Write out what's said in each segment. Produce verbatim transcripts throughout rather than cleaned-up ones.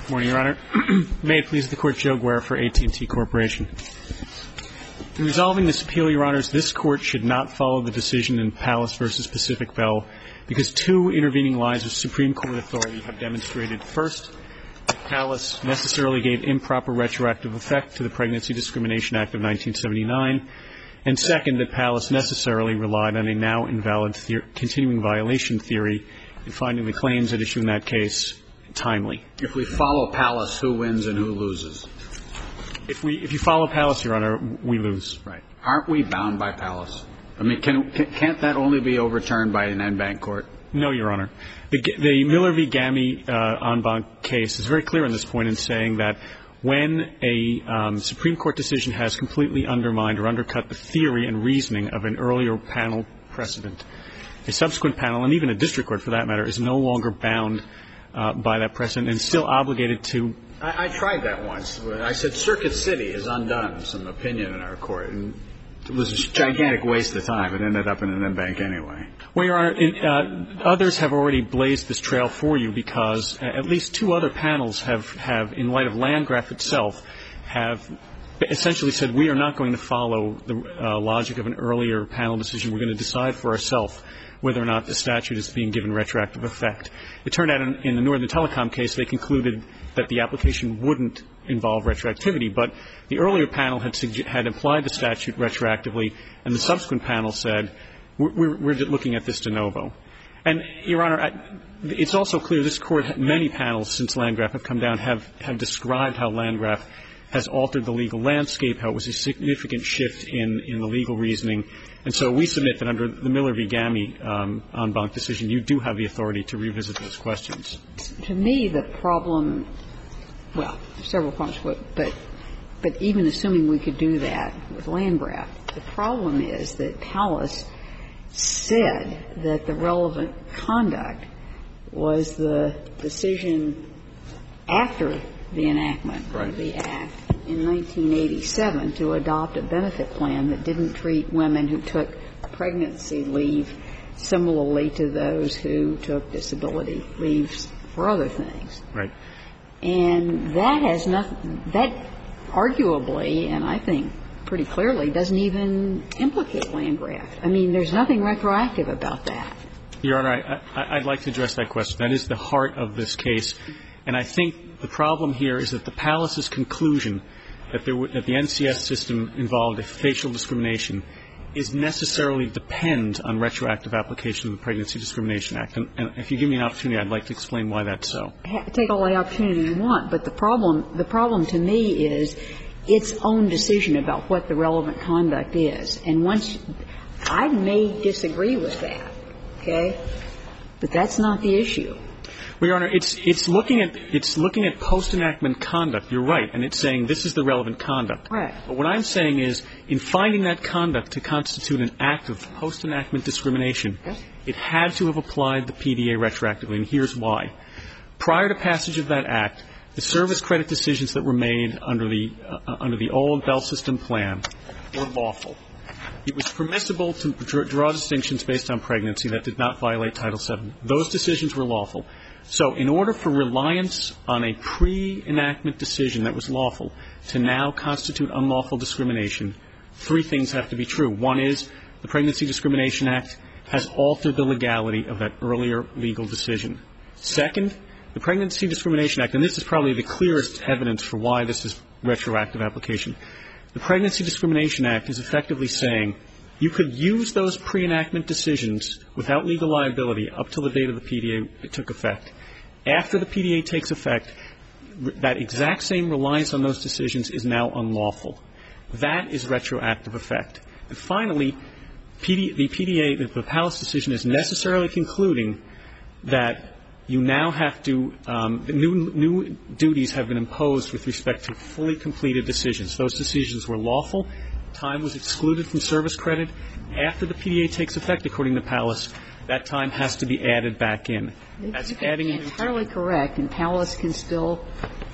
Good morning, Your Honor. May it please the Court, Joe Guerra for A T and T Corporation. In resolving this appeal, Your Honors, this Court should not follow the decision in Palace v. Pacific Bell because two intervening lines of Supreme Court authority have demonstrated, first, that Palace necessarily gave improper retroactive effect to the Pregnancy Discrimination Act of nineteen seventy-nine, and second, that Palace necessarily relied on a now invalid theor- continuing violation theory in finding the claims at issue in that case timely. If we follow Palace, who wins and who loses? If we, if you follow Palace, Your Honor, we lose. Right. Aren't we bound by Palace? I mean, can, can, can't that only be overturned by an en banc court? No, Your Honor. The, the Miller v. Gammy uh, en banc case is very clear on this point in saying that when a um, Supreme Court decision has completely undermined or undercut the theory and reasoning of an earlier panel precedent, a subsequent panel, and even a district court for that matter, is no longer bound Uh, by that precedent and still obligated to. I, I tried that once. I said Circuit City has undone some opinion in our court, and it was a gigantic waste of time. It ended up in an en banc anyway. Well, Your Honor, in, uh, others have already blazed this trail for you because uh, at least two other panels have, have, in light of Landgraf itself, have essentially said we are not going to follow the uh, logic of an earlier panel decision. We're going to decide for ourselves whether or not the statute is being given retroactive effect. It turned out in, in the Northern Telecom case they concluded that the application wouldn't involve retroactivity, but the earlier panel had, had applied the statute retroactively, and the subsequent panel said, we're, we're looking at this de novo. And, Your Honor, I, it's also clear this Court, many panels since Landgraf have come down, have, have described how Landgraf has altered the legal landscape, how it was a significant shift in, in the legal reasoning. And so we submit that under the Miller v. Gammy um, en banc decision, you do have the authority to revisit those questions. To me, the problem, well, several problems, but, but even assuming we could do that with Landgraf, the problem is that Palace said that the relevant conduct was the decision after the enactment right. of the Act in nineteen eighty-seven to adopt a benefit plan that didn't treat women who took pregnancy leave similarly to those who took disability leaves for other things. Right. And that has nothing – that arguably, and I think pretty clearly, doesn't even implicate Landgraf. I mean, there's nothing retroactive about that. Your Honor, I, I, I'd like to address that question. That is the heart of this case. And I think the problem here is that the Palace's conclusion that, there w- that the N C S system involved a facial discrimination is necessarily depend on retroactive application of the Pregnancy Discrimination Act. And, and if you give me an opportunity, I'd like to explain why that's so. Take all the opportunity you want, but the problem, the problem to me is its own decision about what the relevant conduct is. And once – I may disagree with that, okay, but that's not the issue. Well, Your Honor, it's, it's looking at, it's looking at post-enactment conduct. You're right. And it's saying this is the relevant conduct. Right. But what I'm saying is in finding that conduct to constitute an act of post-enactment discrimination, yes. it had to have applied the P D A retroactively. And here's why. Prior to passage of that act, the service credit decisions that were made under the, uh, under the old Bell System plan were lawful. It was permissible to draw distinctions based on pregnancy that did not violate Title seven. Those decisions were lawful. So in order for reliance on a pre-enactment decision that was lawful to now constitute unlawful discrimination, three things have to be true. One is the Pregnancy Discrimination Act has altered the legality of that earlier legal decision. Second, the Pregnancy Discrimination Act, and this is probably the clearest evidence for why this is retroactive application, the Pregnancy Discrimination Act is effectively saying you could use those pre-enactment decisions without legal liability up till the date of the P D A took effect. After the P D A takes effect, that exact same reliance on those decisions is now unlawful. That is retroactive effect. And finally, P D, the P D A, the Palace decision is necessarily concluding that you now have to um, – new, new duties have been imposed with respect to fully completed decisions. Those decisions were lawful. Time was excluded from service credit. After the P D A takes effect, according to Palace, that time has to be added back in. That's adding in. Entirely correct, and Palace can still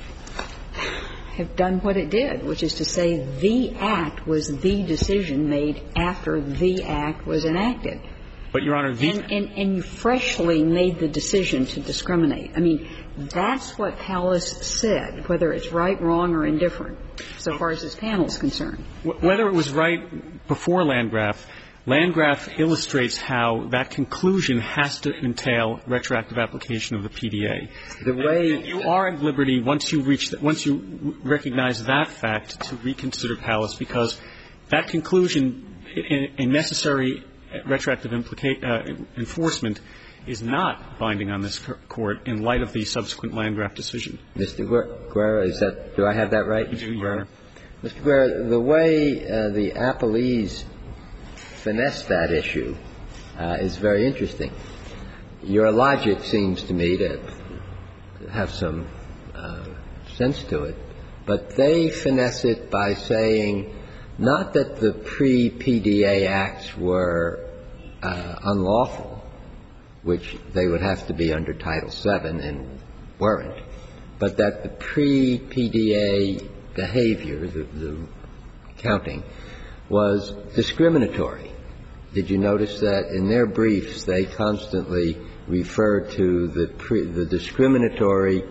have done what it did, which is to say the act was the decision made after the act was enacted. But, Your Honor, the and, and, and you freshly made the decision to discriminate. I mean, that's what Pallas said, whether it's right, wrong, or indifferent, so far as this panel is concerned. Whether it was right before Landgraf, Landgraf illustrates how that conclusion has to entail retroactive application of the P D A. The way and you are at liberty once you reach that, once you recognize that fact to reconsider Pallas, because that conclusion, a necessary retroactive implica- uh, enforcement, is not binding on this court in light of the subsequent Landgraf decision. Mister Guerra, is that, do I have that right? You do, Your Honor. Mister Guerra, the way uh, the appellees finesse that issue uh, is very interesting. Your logic seems to me to have some uh, sense to it, but they finesse it by saying not that the pre-P D A acts were uh, unlawful, which they would have to be under Title seven and weren't, but that the pre-P D A behavior, the, the counting, was discriminatory. Did you notice that in their briefs they constantly refer to the, pre, the discriminatory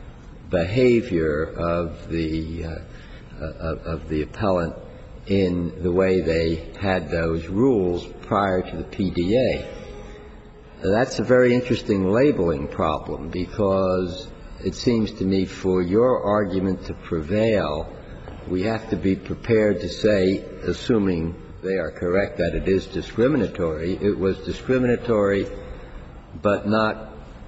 behavior of the uh, of, of the appellant in the way they had those rules prior to the P D A? That's a very interesting labeling problem, because it seems to me for your argument to prevail, we have to be prepared to say, assuming they are correct that it is discriminatory, it was discriminatory but not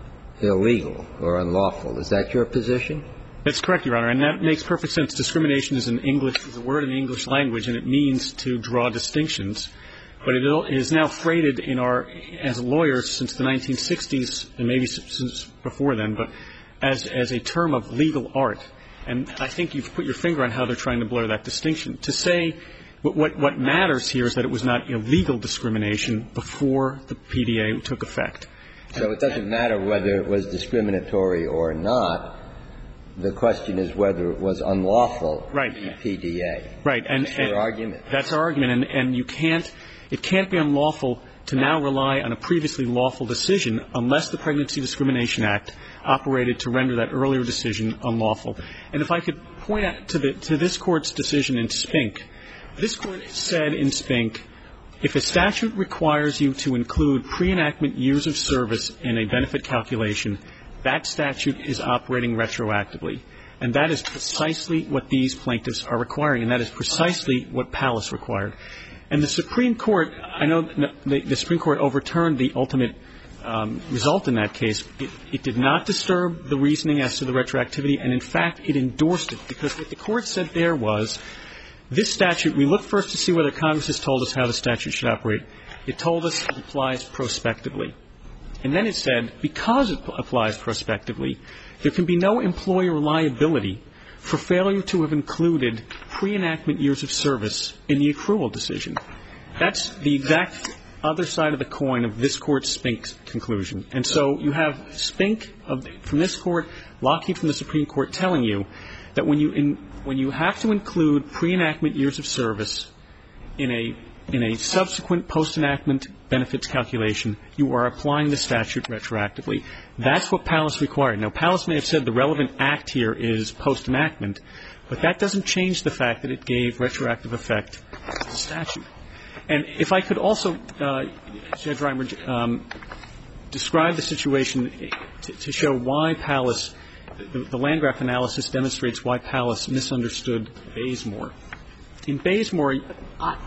illegal or unlawful. Is that your position? That's correct, Your Honor, and that makes perfect sense. Discrimination is an English, is a word in the English language, and it means to draw distinctions. But it is now freighted in our, as lawyers since the nineteen sixties, and maybe since before then, but as, as a term of legal art. And I think you've put your finger on how they're trying to blur that distinction. To say what, what, what matters here is that it was not illegal discrimination before the P D A took effect. So it doesn't matter whether it was discriminatory or not. The question is whether it was unlawful. Right. P D A. Right. And, that's your and argument. That's our argument. And, and you can't, it can't be unlawful to now rely on a previously lawful decision unless the Pregnancy Discrimination Act operated to render that earlier decision unlawful. And if I could point out to the, to this Court's decision in Spink, this Court said in Spink, if a statute requires you to include pre-enactment years of service in a benefit calculation, that statute is operating retroactively. And that is precisely what these plaintiffs are requiring, and that is precisely what Pallas required. And the Supreme Court, I know the, the Supreme Court overturned the ultimate um, result in that case. It, it did not disturb the reasoning as to the retroactivity, and in fact, it endorsed it, because what the Court said there was, this statute, we look first to see whether Congress has told us how the statute should operate. It told us it applies prospectively. And then it said, because it applies prospectively, there can be no employer liability for failure to have included pre-enactment years of service in the accrual decision. That's the exact other side of the coin of this Court's Spink conclusion. And so you have Spink of, from this Court, Lockheed from the Supreme Court telling you that when you in, when you have to include pre-enactment years of service in a in a subsequent post-enactment benefits calculation, you are applying the statute retroactively. That's what Pallas required. Now, Pallas may have said the relevant act here is post-enactment, but that doesn't change the fact that it gave retroactive effect to the statute. And if I could also, uh, Judge Reimer, um, describe the situation to, to show why Pallas, the, the Landgraf analysis demonstrates why Pallas misunderstood Bazemore. In Bazemore, I,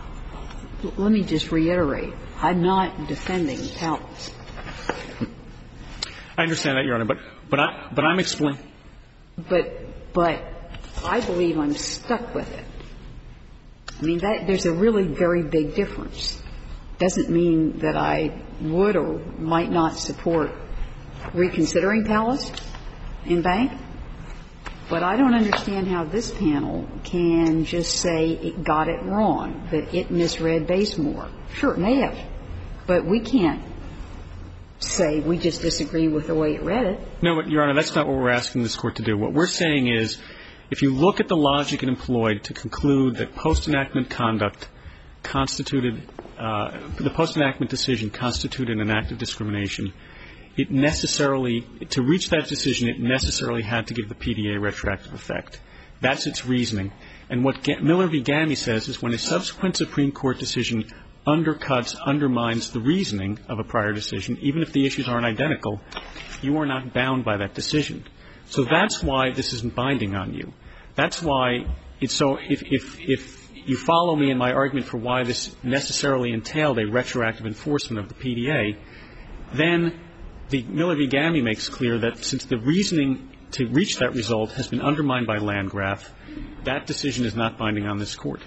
let me just reiterate, I'm not defending Pallas. I understand that, Your Honor, but but I but I'm explaining. But but I believe I'm stuck with it. I mean, that there's a really very big difference. Doesn't mean that I would or might not support reconsidering Pallas in bank, but I don't understand how this panel can just say it got it wrong, that it misread Bazemore. Sure, it may have, but we can't say we just disagree with the way it read it. No, but, Your Honor, that's not what we're asking this Court to do. What we're saying is, if you look at the logic it employed to conclude that post-enactment conduct constituted uh, the post-enactment decision constituted an act of discrimination, it necessarily, to reach that decision, it necessarily had to give the P D A retroactive effect. That's its reasoning. And what Ga- Miller v. Gammey says is when a subsequent Supreme Court decision undercuts, undermines the reasoning of a prior decision, even if the issues aren't identical, you are not bound by that decision. So that's why this isn't binding on you. That's why it's so, if, if, if you follow me in my argument for why this necessarily entailed a retroactive enforcement of the P D A, then the Miller v. Gammey makes clear that since the reasoning to reach that result has been undermined by Landgraf, that decision is not binding on this Court.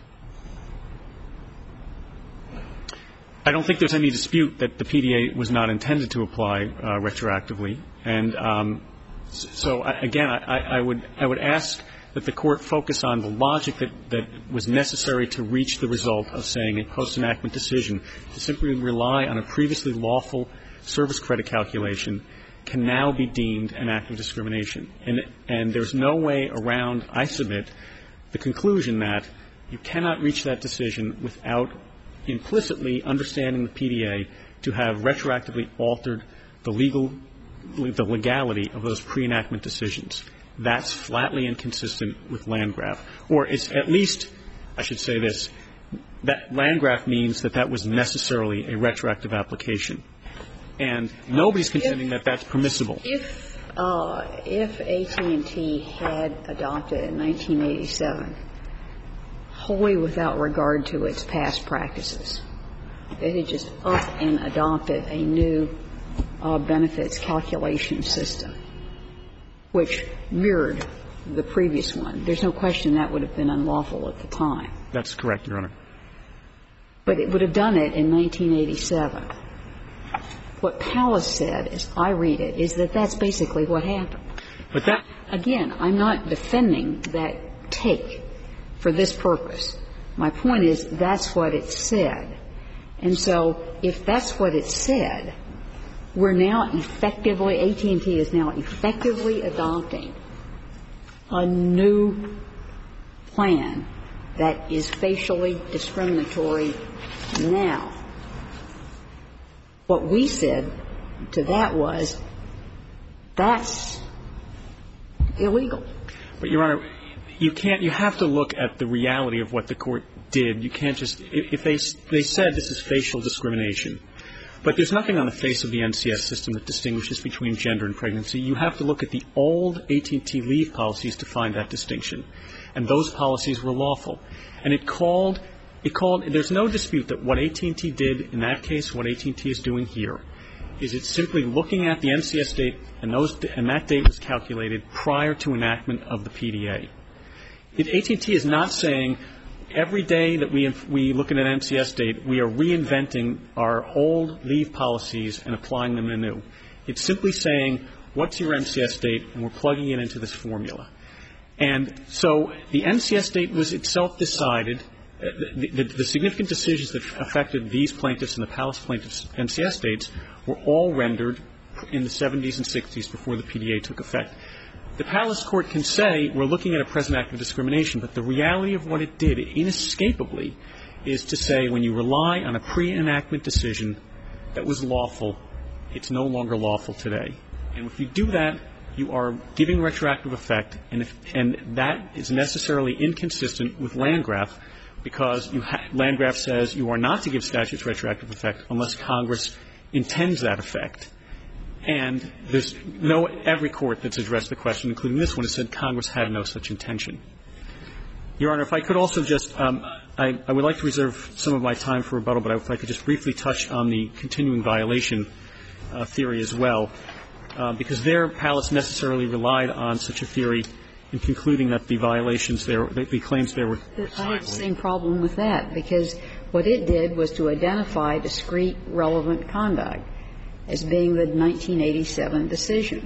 I don't think there's any dispute that the P D A was not intended to apply uh, retroactively. And um, so, I, again, I, I would I would ask that the Court focus on the logic that, that was necessary to reach the result of saying a post-enactment decision to simply rely on a previously lawful service credit calculation can now be deemed an act of discrimination. And, and there's no way around, I submit, the conclusion that you cannot reach that decision without implicitly understanding the P D A to have retroactively altered the legal, the legality of those pre-enactment decisions. That's flatly inconsistent with Landgraf. Or it's at least, I should say this, that Landgraf means that that was necessarily a retroactive application. And nobody's contending that that's permissible. If, uh, if A T and T had adopted in nineteen eighty-seven, wholly without regard to its past practices, it had just up and adopted a new uh, benefits calculation system, which mirrored the previous one, there's no question that would have been unlawful at the time. That's correct, Your Honor. But it would have done it in nineteen eighty-seven. What Pallas said, as I read it, is that that's basically what happened. But that – Again, I'm not defending that take for this purpose. My point is that's what it said. And so if that's what it said, we're now effectively – A T and T is now effectively adopting a new plan that is facially discriminatory now. What we said to that was, that's illegal. But, Your Honor, you can't – you have to look at the reality of what the Court did. You can't just – if they they said this is facial discrimination, but there's nothing on the face of the N C S system that distinguishes between gender and pregnancy. You have to look at the old A T and T leave policies to find that distinction. And those policies were lawful. And it called – It called – there's no dispute that what A T and T did in that case, what A T and T is doing here, is it's simply looking at the N C S date, and those and that date was calculated prior to enactment of the P D A. It, A T and T is not saying every day that we we look at an N C S date, we are reinventing our old leave policies and applying them anew. It's simply saying, what's your N C S date, and we're plugging it into this formula. And so the N C S date was itself decided. The, the, the significant decisions that affected these plaintiffs and the Pallas plaintiffs' N C S dates were all rendered in the seventies and sixties before the P D A took effect. The Pallas Court can say we're looking at a present act of discrimination, but the reality of what it did inescapably is to say when you rely on a pre-enactment decision that was lawful, it's no longer lawful today. And if you do that, you are giving retroactive effect, and, if, and that is necessarily inconsistent with Landgraf, because you ha- Landgraf says you are not to give statutes retroactive effect unless Congress intends that effect. And there's no – every court that's addressed the question, including this one, has said Congress had no such intention. Your Honor, if I could also just um, – I, I would like to reserve some of my time for rebuttal, but if I could just briefly touch on the continuing violation uh, theory as well, uh, because there Pallas necessarily relied on such a theory in concluding that the violations there, the claims there were. I have the same problem with that, because what it did was to identify discrete relevant conduct as being the nineteen eighty-seven decision.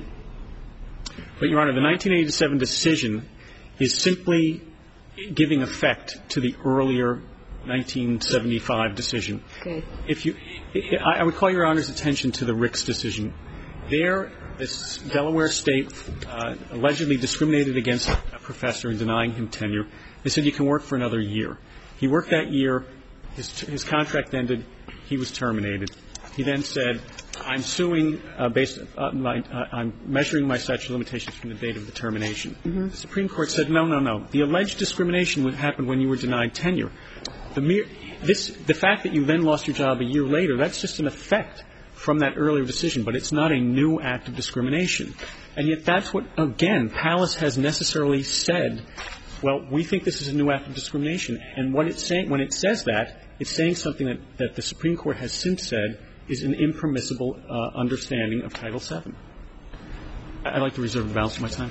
But, Your Honor, the nineteen eighty-seven decision is simply giving effect to the earlier nineteen seventy-five decision. Okay. If you, I would call Your Honor's attention to the Ricks decision. There, this Delaware State uh, allegedly discriminated against a professor in denying him tenure. They said you can work for another year. He worked that year. His, his contract ended. He was terminated. He then said, I'm suing uh, based uh, my, uh, I'm measuring my statute of limitations from the date of the termination. Mm-hmm. The Supreme Court said, no, no, no. The alleged discrimination would happen when you were denied tenure. The mere this the fact that you then lost your job a year later, that's just an effect from that earlier decision, but it's not a new act of discrimination. And yet that's what, again, Pallas has necessarily said, well, we think this is a new act of discrimination. And what it's saying, when it says that, it's saying something that, that the Supreme Court has since said is an impermissible uh, understanding of Title seven. I'd like to reserve the balance of my time.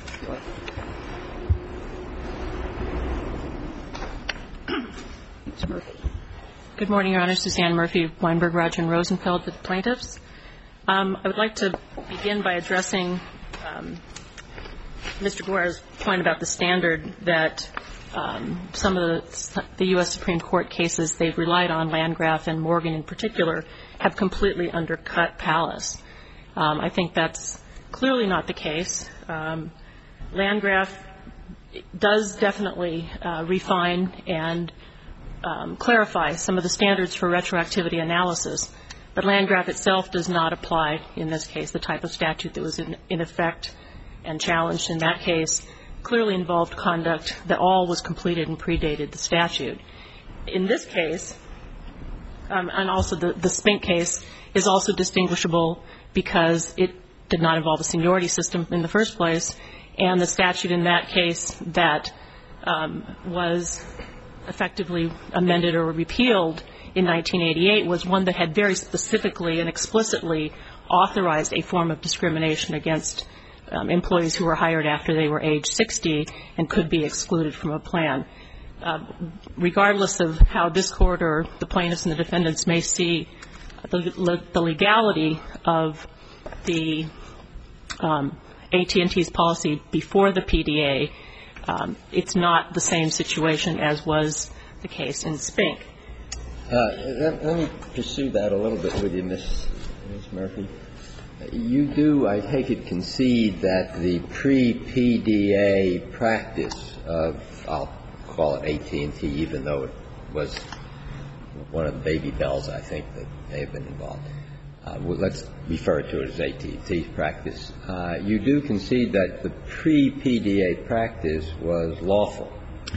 Good morning, Your Honor. Suzanne Murphy, Weinberg, Roger, and Rosenfeld with the plaintiffs. Um, I would like to begin by addressing um, Mister Guerra's point about the standard that um, some of the, the U S Supreme Court cases they've relied on, Landgraf and Morgan in particular, have completely undercut Pallas. Um, I think that's clearly not the case. Um, Landgraf does definitely uh, refine and um, clarify some of the standards for retroactivity analysis, but Landgraf itself does not apply in this case. The type of statute that was in, in effect and challenged in that case clearly involved conduct that all was completed and predated the statute. In this case, um, and also the, the Spink case is also distinguishable because it did not involve a seniority system in the first place, and the statute in that case that um, was effectively amended or repealed in nineteen eighty-eight was one that had very specifically and explicitly authorized a form of discrimination against um, employees who were hired after they were age sixty and could be excluded from a plan. Uh, regardless of how this Court or the plaintiffs and the defendants may see the, the legality of the um, A T and T's policy before the P D A, um, it's not the same situation as was the case in Spink. Uh, let, let me pursue that a little bit with you, Miss Miss Murphy. You do, I take it, concede that the pre-P D A practice of, I'll call it A T and T, even though it was one of the baby bells, I think, that may have been involved. Uh, well, let's refer to it as A T and T's practice. Uh, you do concede that the pre-P D A practice was lawful.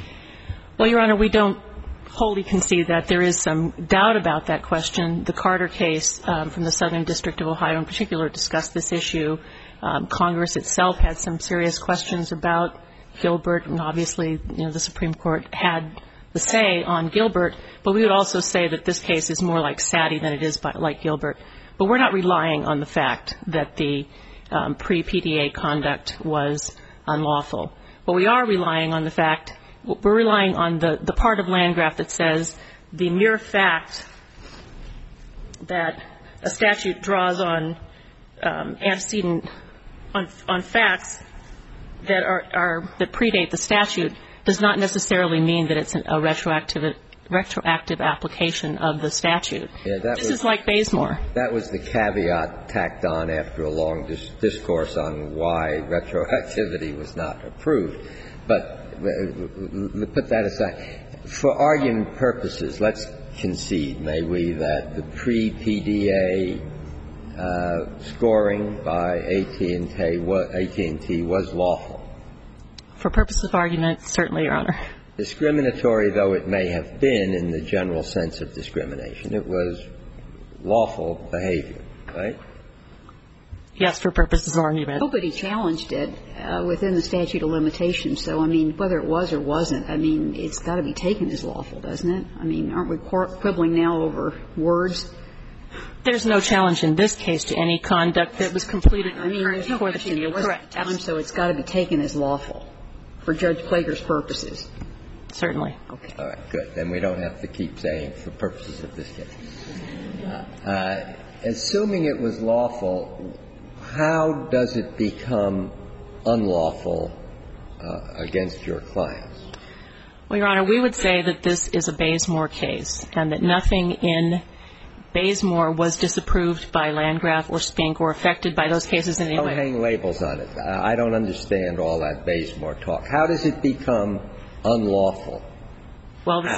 Well, Your Honor, we don't wholly concede that. There is some doubt about that question. The Carter case um, from the Southern District of Ohio in particular discussed this issue. Um, Congress itself had some serious questions about Gilbert, and obviously, you know, the Supreme Court had the say on Gilbert, but we would also say that this case is more like Satie than it is by, like Gilbert. But we're not relying on the fact that the um, pre-P D A conduct was unlawful. But we are relying on the fact, we're relying on the, the part of Landgraf that says the mere fact that a statute draws on um, antecedent, on, on facts that are, are that predate the statute does not necessarily mean that it's a retroactive retroactive application of the statute. Yeah, that this was, is like Bazemore. That was the caveat tacked on after a long dis- discourse on why retroactivity was not approved. But uh, put that aside. For argument purposes, let's concede, may we, that the pre-P D A uh, scoring by A T and T was, A T and T was lawful. For purposes of argument, certainly, Your Honor. Discriminatory though it may have been in the general sense of discrimination, it was lawful behavior, right? Yes, for purposes of argument. Nobody challenged it uh, within the statute of limitations. So, I mean, whether it was or wasn't, I mean, it's got to be taken as lawful, doesn't it? I mean, aren't we quibbling now over words? There's no challenge in this case to any conduct that was completed. I mean, there's no before question the there was correct time, so it's got to be taken as lawful for Judge Plager's purposes. Certainly. Okay. All right, good. Then we don't have to keep saying for purposes of this case. Uh, uh, assuming it was lawful, how does it become unlawful uh, against your clients? Well, Your Honor, we would say that this is a Bazemore case and that nothing in Bazemore was disapproved by Landgraf or Spink or affected by those cases in any way. Don't hang labels on it. I don't understand all that Bazemore talk. How does it become unlawful? Well, How?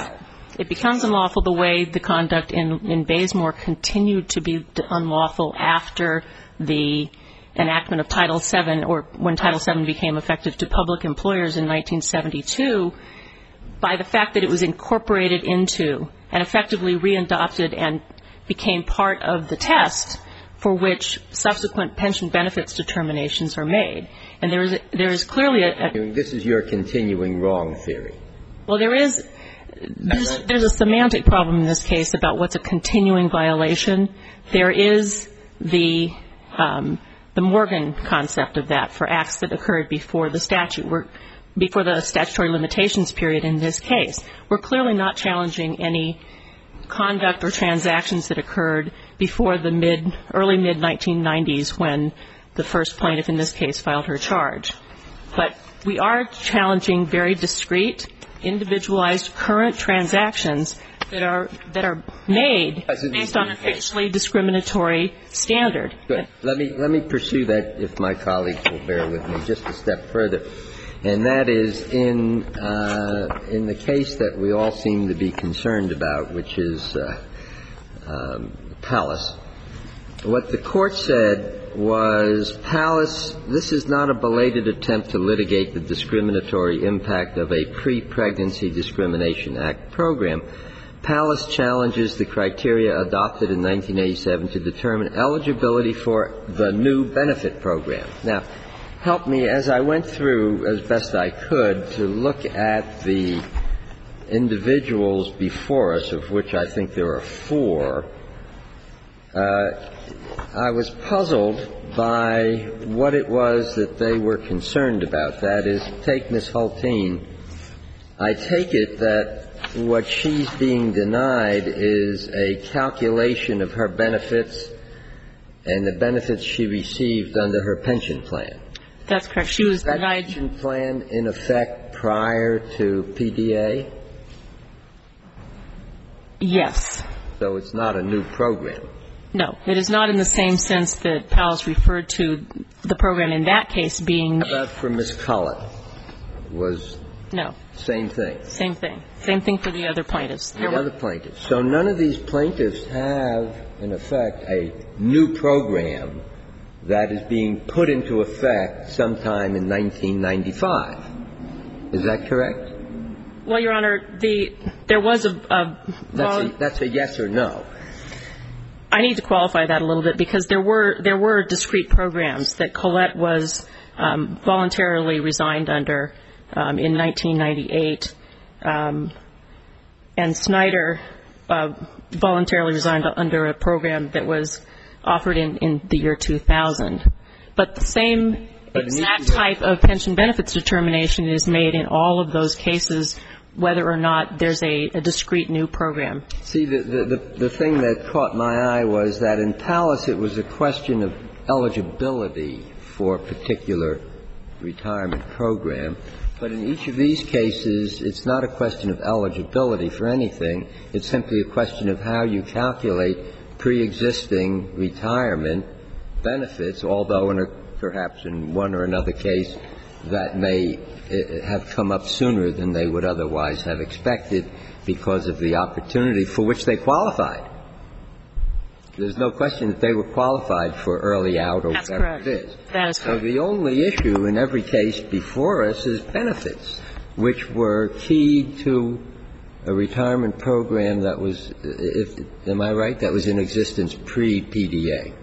It becomes unlawful the way the conduct in, in Bazemore continued to be unlawful after the enactment of Title seven, or when Title seven became effective to public employers in nineteen seventy-two, by the fact that it was incorporated into and effectively readopted and became part of the test for which subsequent pension benefits determinations are made. And there is, there is clearly a, a... This is your continuing wrong theory. Well, there is... There's, there's a semantic problem in this case about what's a continuing violation. There is the um, the Morgan concept of that for acts that occurred before the statute, we're, before the statutory limitations period in this case. We're clearly not challenging any conduct or transactions that occurred before the mid, early mid nineteen nineties when the first plaintiff in this case filed her charge. But we are challenging very discrete, individualized current transactions that are that are made based on a facially discriminatory standard. Good. Let me let me pursue that, if my colleagues will bear with me, just a step further. And that is in uh, in the case that we all seem to be concerned about, which is uh, um, Palace. What the court said was, Palace, this is not a belated attempt to litigate the discriminatory impact of a Pre-Pregnancy Discrimination Act program. Palace challenges the criteria adopted in nineteen eighty-seven to determine eligibility for the new benefit program. Now, help me, as I went through as best I could to look at the individuals before us, of which I think there are four, uh, I was puzzled by what it was that they were concerned about. That is, take Miss Hulteen. I take it that what she's being denied is a calculation of her benefits and the benefits she received under her pension plan. That's correct. She was that denied. Pension plan in effect prior to P D A? Yes. So it's not a new program. No, it is not in the same sense that Palace referred to the program in that case being. How about for Miss Collett? Was no. Same thing. Same thing. Same thing for the other plaintiffs. The other plaintiffs. So none of these plaintiffs have, in effect, a new program that is being put into effect sometime in nineteen ninety-five. Is that correct? Well, Your Honor, the there was a, a that's, a that's a yes or no. I need to qualify that a little bit because there were there were discrete programs that Collette was um, voluntarily resigned under um, in nineteen ninety-eight, um, and Snyder uh, voluntarily resigned under a program that was offered in, in the year two thousand. But the same exact type of pension benefits determination is made in all of those cases, whether or not there's a, a discrete new program. See, the, the, the thing that caught my eye was that in Palace it was a question of eligibility for a particular retirement program. But in each of these cases, it's not a question of eligibility for anything. It's simply a question of how you calculate pre-existing retirement benefits, although in a, perhaps in one or another case that may have come up sooner than they would otherwise have expected because of the opportunity for which they qualified. There's no question that they were qualified for early out or That's whatever correct. it is. That is correct. So the only issue in every case before us is benefits, which were key to a retirement program that was, if, am I right, that was in existence pre-P D A.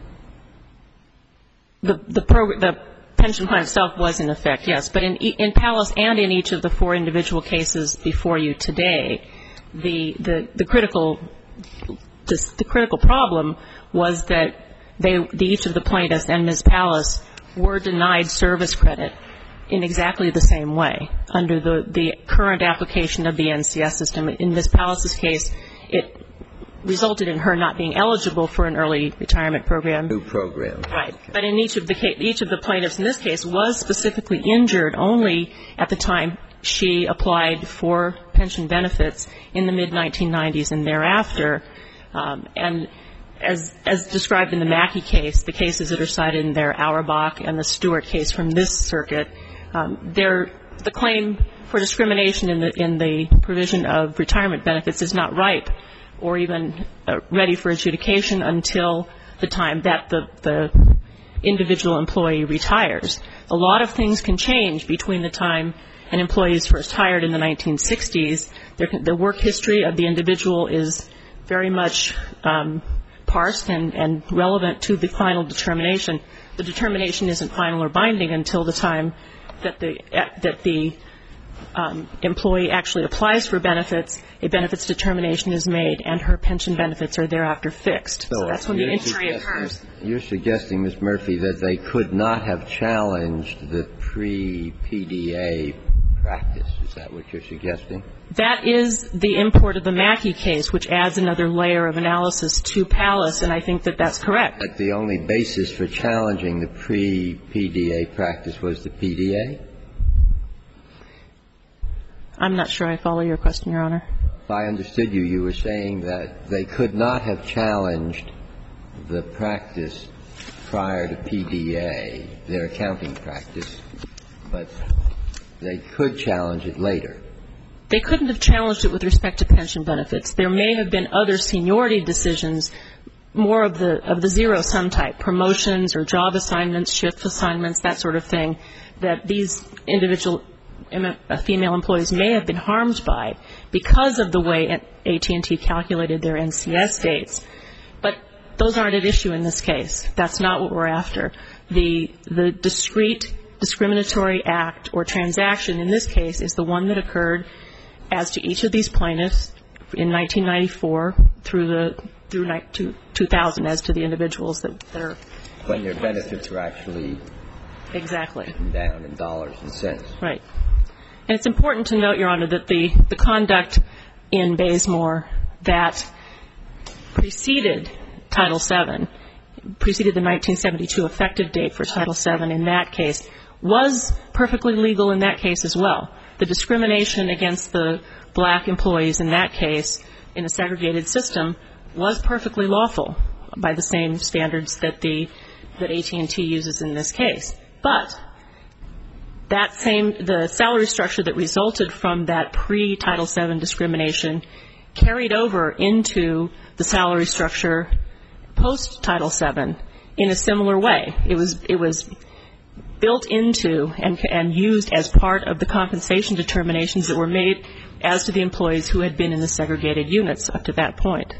The, the, prog- the pension plan itself was in effect, yes. But in, in Palace and in each of the four individual cases before you today, the, the, the critical the, the critical problem was that they, the, each of the plaintiffs and Miz Palace were denied service credit in exactly the same way under the, the current application of the N C S system. In Miz Palace's case, it resulted in her not being eligible for an early retirement program. New program. Right. Okay. But in each of the case, each of the plaintiffs in this case was specifically injured only at the time she applied for pension benefits in the mid nineteen nineties and thereafter. Um, and as as described in the Mackey case, the cases that are cited in there, Auerbach and the Stewart case from this circuit, um, they're the claim for discrimination in the in the provision of retirement benefits is not ripe or even uh, ready for adjudication until the time that the, the individual employee retires. A lot of things can change between the time an employee is first hired in the nineteen sixties. There can, the work history of the individual is very much um, parsed and, and relevant to the final determination. The determination isn't final or binding until the time that the that the um, employee actually applies for benefits. A benefits determination is made, and her pension benefits are thereafter fixed. So, so that's when the injury occurs. You're suggesting, Miz Murphy, that they could not have challenged the pre-P D A practice. Is that what you're suggesting? That is the import of the Mackey case, which adds another layer of analysis to Pallas, and I think that that's correct. That the only basis for challenging the pre-P D A practice was the P D A? I'm not sure I follow your question, Your Honor. If I understood you, you were saying that they could not have challenged the practice prior to P D A, their accounting practice, but they could challenge it later. They couldn't have challenged it with respect to pension benefits. There may have been other seniority decisions, more of the of the zero-sum type, promotions or job assignments, shift assignments, that sort of thing, that these individual female employees may have been harmed by because of the way A T and T calculated their N C S dates. But those aren't at issue in this case. That's not what we're after. The the discrete discriminatory act or transaction in this case is the one that occurred as to each of these plaintiffs in nineteen ninety-four through the through two thousand as to the individuals that, that are when their benefits were actually exactly down in dollars and cents. Right. And it's important to note, Your Honor, that the, the conduct in Bazemore that preceded Title seven, preceded the nineteen seventy-two effective date for Title seven in that case, was perfectly legal in that case as well. The discrimination against the black employees in that case in a segregated system was perfectly lawful by the same standards that the that A T and T uses in this case. But that same, the salary structure that resulted from that pre-Title seven discrimination carried over into the salary structure post-Title seven in a similar way. It was, it was built into and, and used as part of the compensation determinations that were made as to the employees who had been in the segregated units up to that point.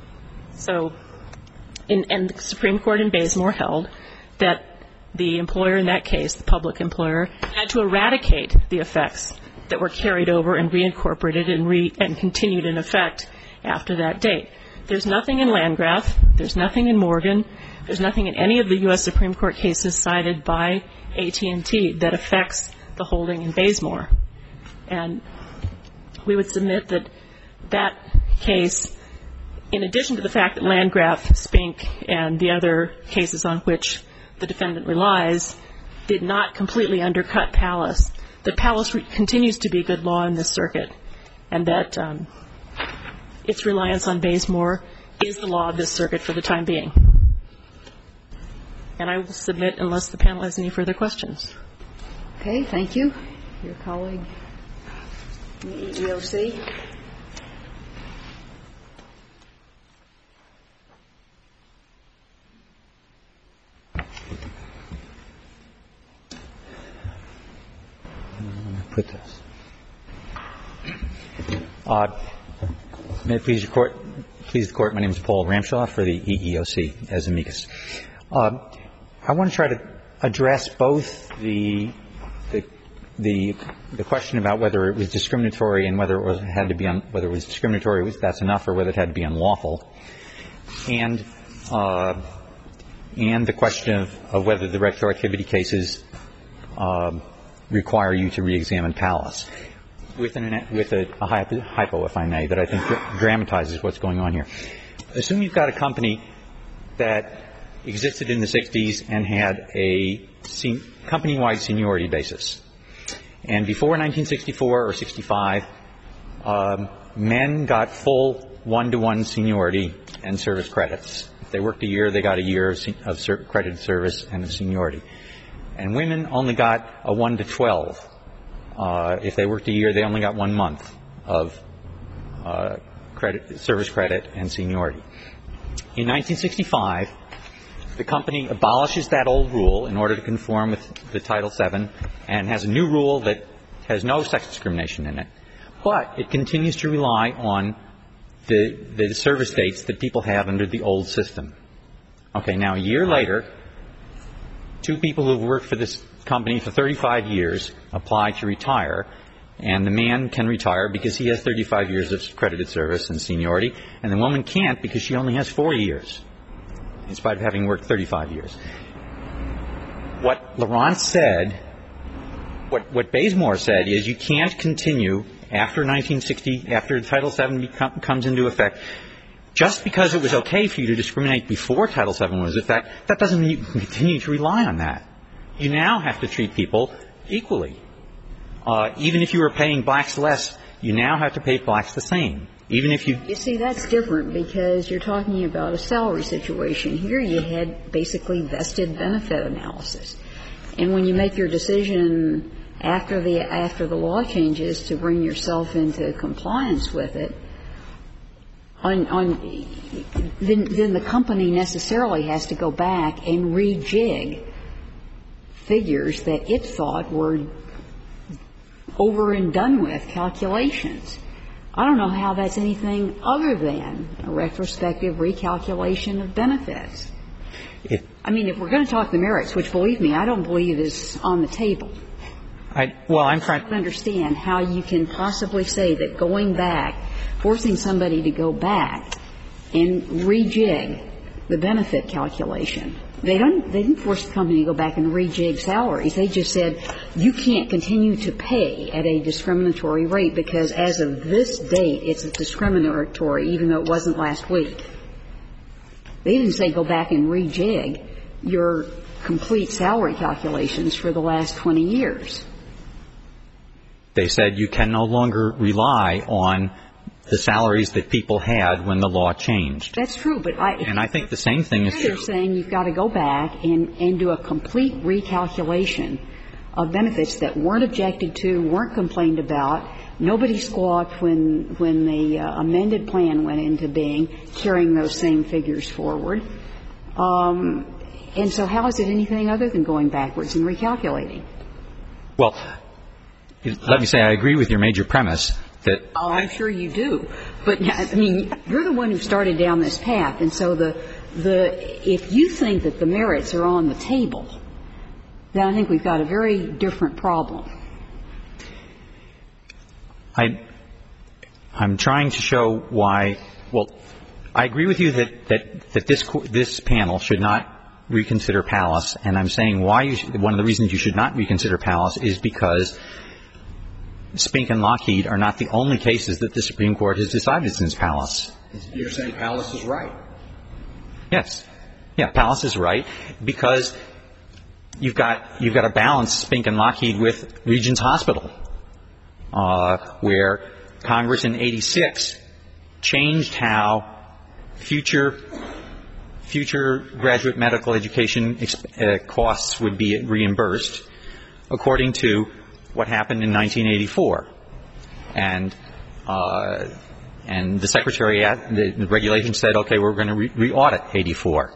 So, in, and the Supreme Court in Bazemore held that the employer in that case, the public employer, had to eradicate the effects that were carried over and reincorporated and, re, and continued in effect after that date. There's nothing in Landgraf, there's nothing in Morgan, there's nothing in any of the U S Supreme Court cases cited by A T and T that affects the holding in Bazemore. And we would submit that that case, in addition to the fact that Landgraf, Spink, and the other cases on which the defendant relies, did not completely undercut Pallas, that Pallas re- continues to be good law in this circuit, and that um, its reliance on Bazemore is the law of this circuit for the time being. And I will submit unless the panel has any further questions. Okay, thank you. Your colleague in the E E O C. Put this. Uh, may it please, your court, please the Court, my name is Paul Ramshaw for the E E O C as amicus. Uh, I want to try to address both the, the the the question about whether it was discriminatory and whether it was, had to be un, whether it was discriminatory was that's enough or whether it had to be unlawful, and uh, and the question of, of whether the retroactivity cases uh, require you to re-examine Pallas. With, an, with a, a hypo, if I may, that I think dramatizes what's going on here. Assume you've got a company that existed in the sixties and had a sen- company-wide seniority basis. And before nineteen sixty-four or sixty-five, um, men got full one-to-one seniority and service credits. If they worked a year, they got a year of, sen- of ser- credited service and of seniority. And women only got a one to twelve uh, if they worked a year, they only got one month of uh, credit, service credit and seniority. In nineteen sixty-five, the company abolishes that old rule in order to conform with the Title seven and has a new rule that has no sex discrimination in it. But it continues to rely on the, the service dates that people have under the old system. Okay, now a year later, two people who have worked for this company for thirty-five years apply to retire, and the man can retire because he has thirty-five years of credited service and seniority, and the woman can't because she only has four years, in spite of having worked thirty-five years. What Laurent said, what, what Bazemore said is you can't continue after nineteen sixty, after Title seven become, comes into effect, just because it was okay for you to discriminate before Title seven was in effect, that doesn't mean you can continue to rely on that. You now have to treat people equally. Uh, even if you were paying blacks less, you now have to pay blacks the same. Even if you... You see, that's different because you're talking about a salary situation. Here you had basically vested benefit analysis. And when you make your decision after the after the law changes to bring yourself into compliance with it, on, on then, then the company necessarily has to go back and rejig figures that it thought were over and done with calculations. I don't know how that's anything other than a retrospective recalculation of benefits. It, I mean, if we're going to talk the merits, which, believe me, I don't believe is on the table. I, well, I'm trying I don't understand how you can possibly say that going back, forcing somebody to go back and rejig the benefit calculation. They don't. They didn't force the company to go back and rejig salaries. They just said you can't continue to pay at a discriminatory rate because as of this date, it's discriminatory, even though it wasn't last week. They didn't say go back and rejig your complete salary calculations for the last twenty years. They said you can no longer rely on the salaries that people had when the law changed. That's true, but I... And I think the same thing is true. They're saying you've got to go back and, and do a complete recalculation of benefits that weren't objected to, weren't complained about. Nobody squawked when, when the uh, amended plan went into being, carrying those same figures forward. Um, and so how is it anything other than going backwards and recalculating? Well, let me say I agree with your major premise. That oh, I'm sure you do. But, I mean, you're the one who started down this path. And so the, the, if you think that the merits are on the table, then I think we've got a very different problem. I, I'm trying to show why, well, I agree with you that, that, that this, this panel should not reconsider Pallas. And I'm saying why you should, one of the reasons you should not reconsider Pallas is because Spink and Lockheed are not the only cases that the Supreme Court has decided since Pallas. You're saying Pallas is right? Yes. Yeah, Pallas is right because you've got you've got to balance Spink and Lockheed with Regents Hospital, uh, where Congress in eighty-six changed how future future graduate medical education exp- uh, costs would be reimbursed according to what happened in nineteen eighty-four, and uh, and the Secretary, the, the regulation said, okay, we're going to re- re-audit eighty-four,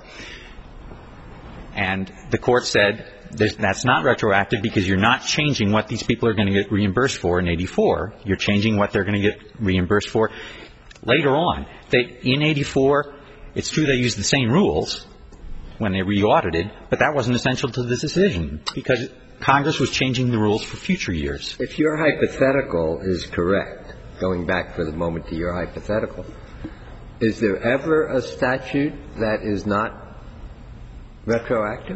and the court said that's not retroactive because you're not changing what these people are going to get reimbursed for in eighty-four. You're changing what they're going to get reimbursed for later on. They, in eighty-four, it's true they used the same rules when they re-audited, but that wasn't essential to the decision because Congress was changing the rules for future years. If your hypothetical is correct, going back for the moment to your hypothetical, is there ever a statute that is not retroactive?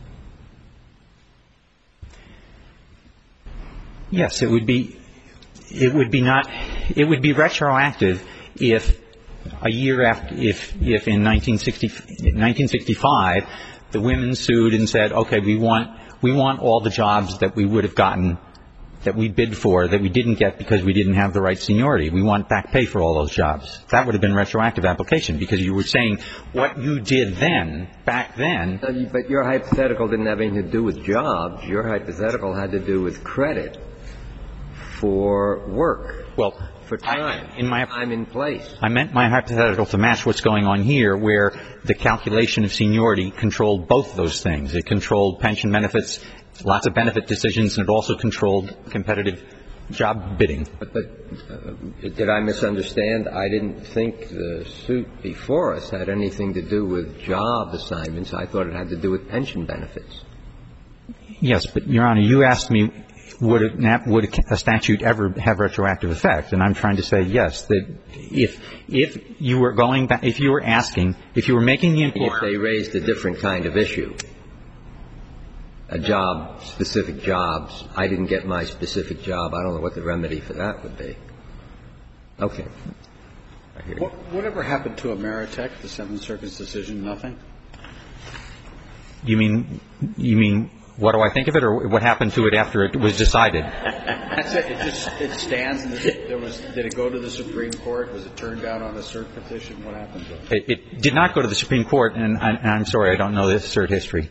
Yes, it would be. It would be not. It would be retroactive if a year after, if if in nineteen sixty, nineteen sixty-five, the women sued and said, okay, we want. We want all the jobs that we would have gotten, that we bid for, that we didn't get because we didn't have the right seniority. We want back pay for all those jobs. That would have been retroactive application because you were saying what you did then, back then. But your hypothetical didn't have anything to do with jobs. Your hypothetical had to do with credit. for work, Well, for time, I, in my time and place. I meant my hypothetical to match what's going on here, where the calculation of seniority controlled both of those things. It controlled pension benefits, lots of benefit decisions, and it also controlled competitive job bidding. But, but uh, did I misunderstand? I didn't think the suit before us had anything to do with job assignments. I thought it had to do with pension benefits. Yes, but, Your Honor, you asked me, would, it, would a statute ever have retroactive effect? And I'm trying to say yes, that if if you were going back, if you were asking, if you were making the employer. If they raised a different kind of issue, a job, specific jobs, I didn't get my specific job. I don't know what the remedy for that would be. Okay. I hear you. What, whatever happened to Ameritech, the Seventh Circuit's decision? Nothing? You mean, you mean, what do I think of it, or what happened to it after it was decided? That's it. It just it stands. And there was. Did it go to the Supreme Court? Was it turned down on a cert petition? What happened to it? It, it did not go to the Supreme Court, and, I, and I'm sorry, I don't know this cert history.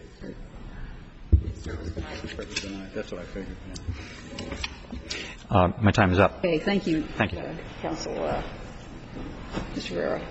That's what I figured. Yeah. Uh, my time is up. Okay. Thank you. Thank you, uh, Counsel. Uh, Mister Rivera.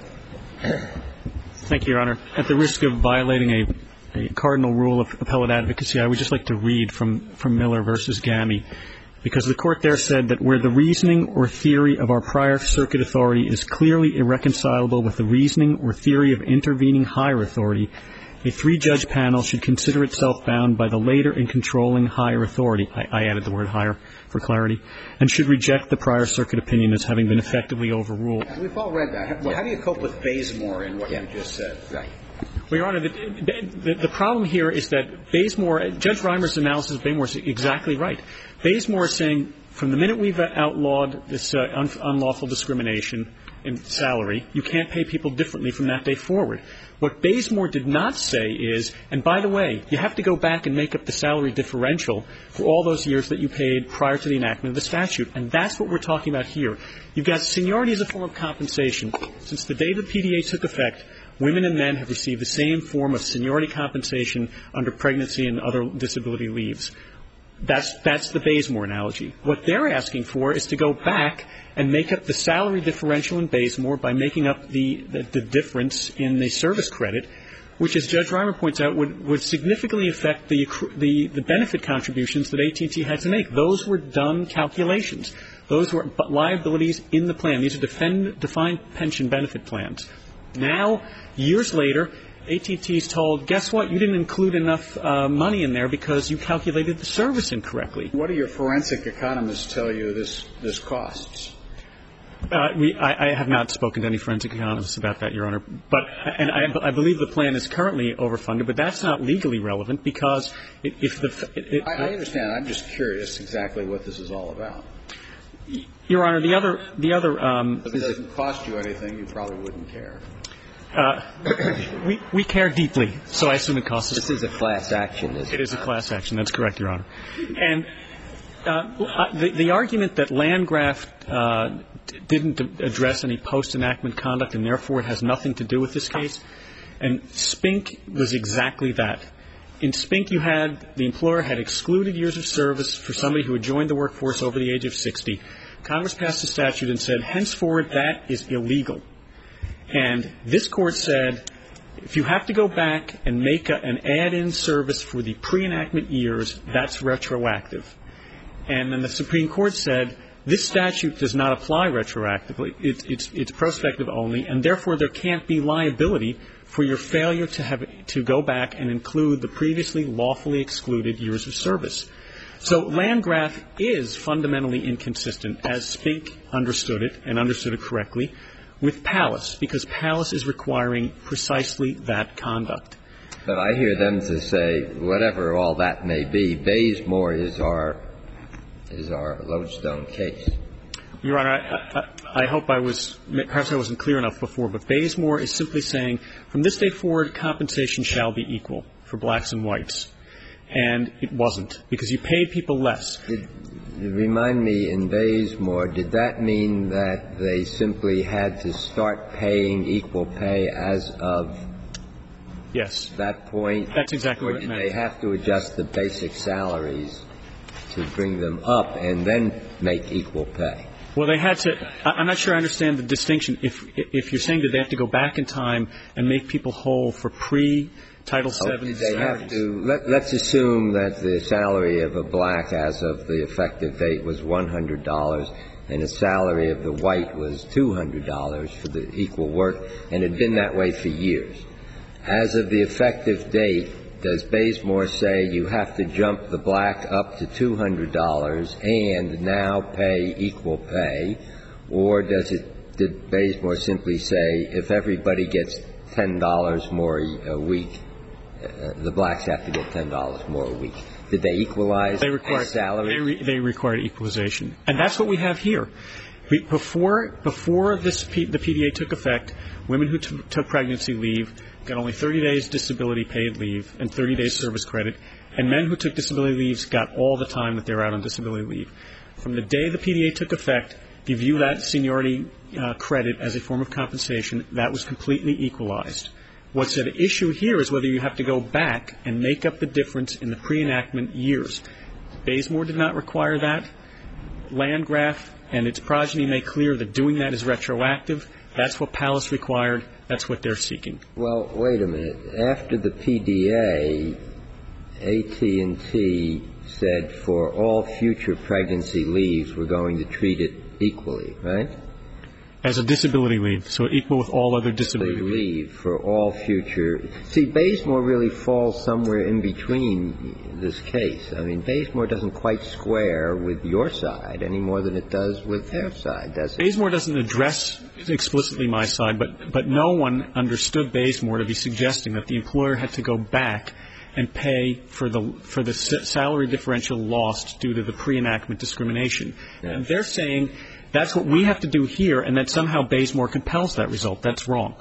Thank you, Your Honor. At the risk of violating a a cardinal rule of appellate advocacy, I would just like to read from, from Miller versus Gammy, because the court there said that where the reasoning or theory of our prior circuit authority is clearly irreconcilable with the reasoning or theory of intervening higher authority, a three-judge panel should consider itself bound by the later and controlling higher authority. I, I added the word higher for clarity, and should reject the prior circuit opinion as having been effectively overruled. We've all read that. How, how do you cope with Bazemore in what yeah. you just said? Right. Well, Your Honor, the, the, the problem here is that Bazemore, Judge Reimer's analysis of Bazemore is exactly right. Bazemore is saying from the minute we've outlawed this uh, un- unlawful discrimination in salary, you can't pay people differently from that day forward. What Bazemore did not say is, and by the way, you have to go back and make up the salary differential for all those years that you paid prior to the enactment of the statute. And that's what we're talking about here. You've got seniority as a form of compensation. Since the day the P D A took effect, women and men have received the same form of seniority compensation under pregnancy and other disability leaves. That's, that's the Bazemore analogy. What they're asking for is to go back and make up the salary differential in Bazemore by making up the, the, the difference in the service credit, which, as Judge Reimer points out, would, would significantly affect the, the, the benefit contributions that A T and T had to make. Those were done calculations. Those were liabilities in the plan. These are defend, defined pension benefit plans. Now, years later, A T and T is told, guess what, you didn't include enough uh, money in there because you calculated the service incorrectly. What do your forensic economists tell you this, this costs? Uh, we, I, I have not spoken to any forensic economists about that, Your Honor. But, and I, I believe the plan is currently overfunded, but that's not legally relevant because if the... It, it, I, I understand. I'm just curious exactly what this is all about. Your Honor, the other... The other um, if it doesn't cost you anything, you probably wouldn't care. Uh, we, we care deeply, so I assume it costs us. This is a class action, isn't it? It is a class action. That's correct, Your Honor. And uh, the, the argument that Landgraf uh, didn't address any post-enactment conduct and therefore it has nothing to do with this case, and Spink was exactly that. In Spink, you had the employer had excluded years of service for somebody who had joined the workforce over the age of sixty. Congress passed a statute and said, henceforward, that is illegal. And this Court said, if you have to go back and make a, an add-in service for the pre-enactment years, that's retroactive. And then the Supreme Court said, this statute does not apply retroactively. It, it's, it's prospective only, and therefore there can't be liability for your failure to have to go back and include the previously lawfully excluded years of service. So Landgraf is fundamentally inconsistent, as Spink understood it, and understood it correctly, with Pallas, because Pallas is requiring precisely that conduct. But I hear them to say, whatever all that may be, Bazemore is our is our lodestone case. Your Honor, I, I, I hope I was perhaps I wasn't clear enough before, but Bazemore is simply saying, from this day forward, compensation shall be equal for blacks and whites, and it wasn't because you paid people less. Did, Remind me, in Bazemore, did that mean that they simply had to start paying equal pay as of yes. that point? That's exactly or what it did meant. they have to adjust the basic salaries to bring them up and then make equal pay? Well, they had to – I'm not sure I understand the distinction. If if you're saying that they have to go back in time and make people whole for pre-Title seven oh, they have to let, – let's assume that the salary of a black as of the effective date was one hundred dollars and the salary of the white was two hundred dollars for the equal work, and it had been that way for years. As of the effective date, does Bazemore say you have to jump the black up to two hundred dollars and now pay equal pay, or does it, did Bazemore simply say if everybody gets ten dollars more a week, uh, the blacks have to get ten dollars more a week? Did they equalize they required, salary? They, re, they required equalization. And that's what we have here. We, before before this P, the P D A took effect, women who t- took pregnancy leave got only thirty days disability paid leave and thirty days service credit, and men who took disability leaves got all the time that they were out on disability leave. From the day the P D A took effect, if you view that seniority uh, credit as a form of compensation, that was completely equalized. What's at issue here is whether you have to go back and make up the difference in the pre-enactment years. Bazemore did not require that. Landgraf and its progeny make clear that doing that is retroactive. That's what Pallas required. That's what they're seeking. Well, wait a minute. After the P D A, A T and T said for all future pregnancy leaves, we're going to treat it equally, right? As a disability leave, so equal with all other disability leave. leave. For all future. See, Bazemore really falls somewhere in between this case. I mean, Bazemore doesn't quite square with your side any more than it does with their side, does it? Bazemore doesn't address explicitly my side, but, but no one understood Bazemore to be suggesting that the employer had to go back and pay for the for the salary differential lost due to the pre-enactment discrimination. Yeah. And they're saying that's what we have to do here, and that somehow Bazemore compels that result. That's wrong.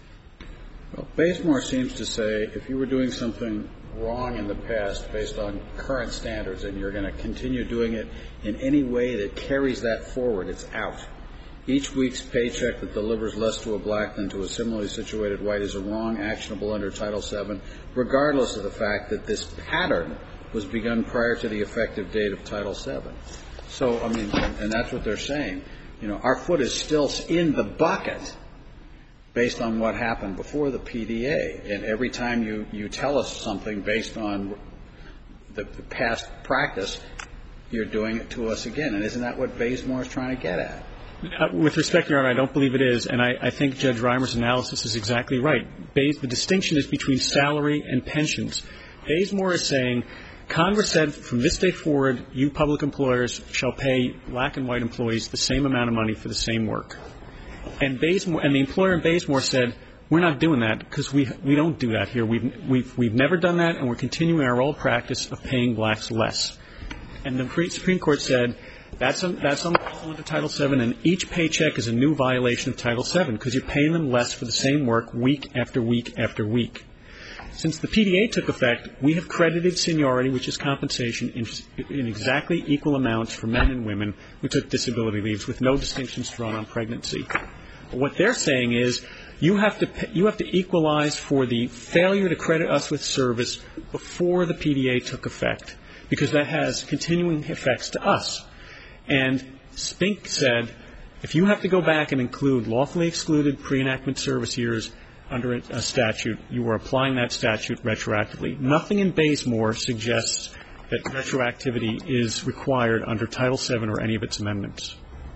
Well, Bazemore seems to say if you were doing something wrong in the past based on current standards and you're going to continue doing it in any way that carries that forward, it's out. Each week's paycheck that delivers less to a black than to a similarly situated white is a wrong actionable under Title seven, regardless of the fact that this pattern was begun prior to the effective date of Title seven. So, I mean, and, and that's what they're saying. You know, our foot is still in the bucket based on what happened before the P D A. And every time you, you tell us something based on the, the past practice, you're doing it to us again. And isn't that what Bazemore is trying to get at? Uh, with respect, Your Honor, I don't believe it is, and I, I think Judge Reimer's analysis is exactly right. Baz- the distinction is between salary and pensions. Bazemore is saying Congress said from this day forward, you public employers shall pay black and white employees the same amount of money for the same work. And Bazemore, and the employer in Bazemore said, we're not doing that because we we don't do that here. We've we've we've never done that, and we're continuing our old practice of paying blacks less. And the Supreme Court said that's un, that's unlawful under Title seven, and each paycheck is a new violation of Title seven because you're paying them less for the same work week after week after week. Since the P D A took effect, we have credited seniority, which is compensation, in, in exactly equal amounts for men and women who took disability leaves, with no distinctions drawn on pregnancy. What they're saying is you have to pay, you have to equalize for the failure to credit us with service before the P D A took effect, because that has continuing effects to us. And Spink said, if you have to go back and include lawfully excluded pre-enactment service years under a statute, you are applying that statute retroactively. Nothing in Bazemore suggests that retroactivity is required under Title seven or any of its amendments.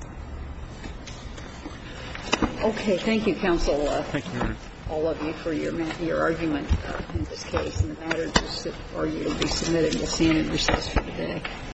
Okay. Thank you, counsel. Uh, Thank you, Your Honor. All of you for your your argument uh, in this case. And the matter just argued will be submitted. We'll stand in recess for today.